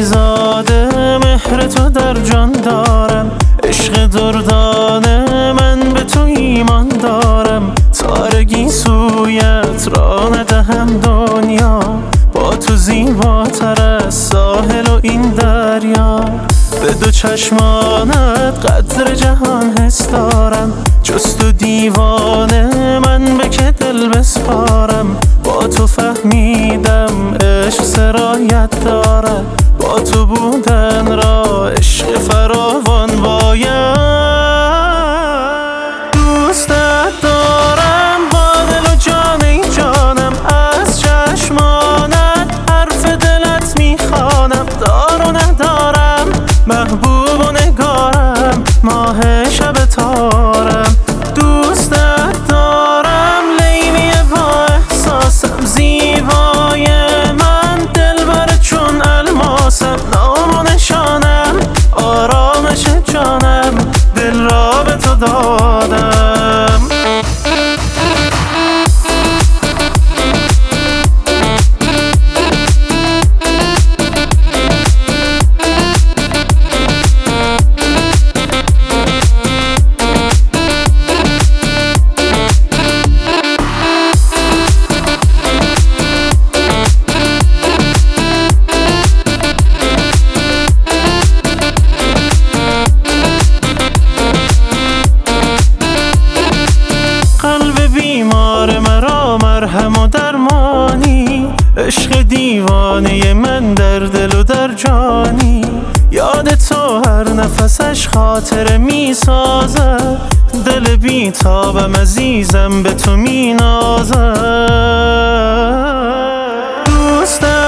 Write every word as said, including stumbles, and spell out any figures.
زاده مهر تو در جان دارم، عشق دردانه من به تو ایمان دارم. تارگی سویت را ندهم دنیا، با تو زیباتر از ساحل و این دریا. به دو چشمانت قدر جهان حس دارم، جز تو دیوانه من به که دل بسپارم. با تو فهمیدم عشق سرایت دارد، با تو بودن را عشق فراوان باید. دوستت دارم با دل و جان ای جانم، از چشمانت حرف دلت میخوانم. دار و ندارم محبوب و نگارم، ماه شب تارم. دوستت دارم لیلی با احساسم، زیبای من دلبر چون الماسم. نام و نشانم آرامش جانم، دل را به تو دادم. بیمار مرا مرهم و درمانی، عشق دیوانه من در دل و در جانی. یاد تو هر نفسش خاطره می سازه، دل بی تابم عزیزم به تو می نازه. دوست